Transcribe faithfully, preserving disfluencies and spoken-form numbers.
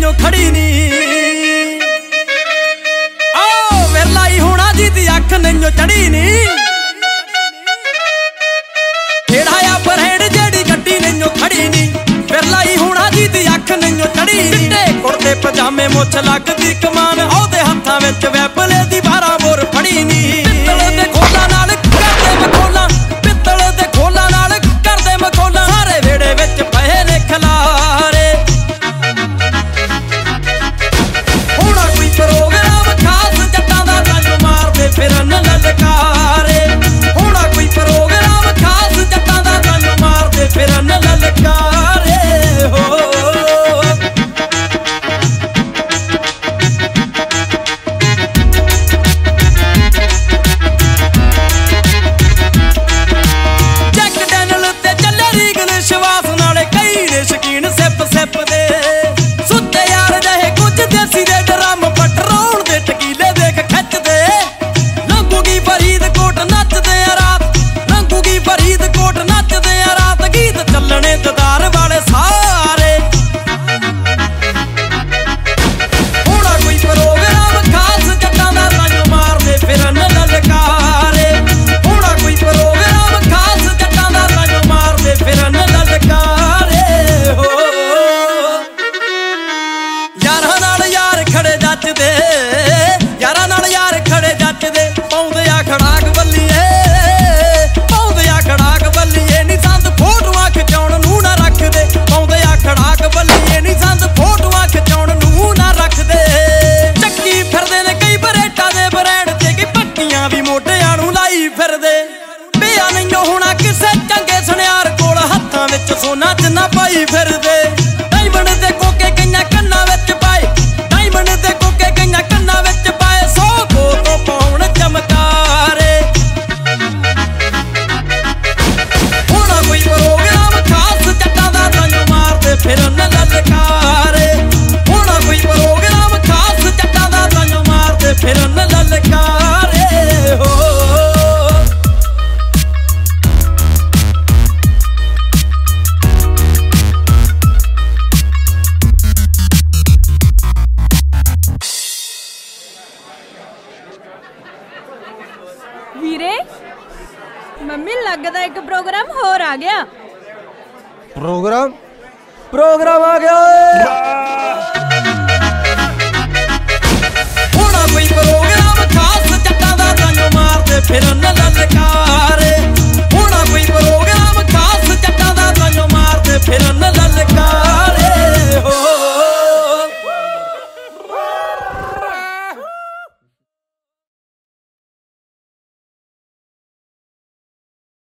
नैयो खड़ी नी ओ विरलाई होना जी दी अख नैयो चढ़ी नी खेड़ाया परहेड़ जेड़ी गड्डी नैयो खड़ी नी विरलाई होना जी दी अख नैयो चढ़ी नी कुर्ते पजामे मुछ लगदी कमान ओदे हत्थां विच वैबले दी बारह बोर फड़ी नी पित्तल दे खोला नाल करदे मखोला पित्तल दे खोला नाल करदे मखोला सारे वेड़े विच पए ने खलारे होना कोई प्रोग्राम खास जट्टां दा रंग मारदे फिरन ललकारे होना कोई प्रोग्राम खास जट्टां दा रंग मारदे फिरन ललकारे हो सोना च ना पाई फिरदे डायमंड दे कोके गईयां कन्ना विच पाए डायमंड दे कोके गईयां कन्ना विच पाए सौ को तो पाउण चमकारे होना कोई प्रोग्राम खास जट्टां दा रंग मारदे फिरन ललकारे होना कोई प्रोग्राम खास जट्टां दा रंग मारदे फिरन ललकारे हो मम्मी लगदा एक प्रोग्राम होर आ गया। प्रोग्राम प्रोग्राम आ गया।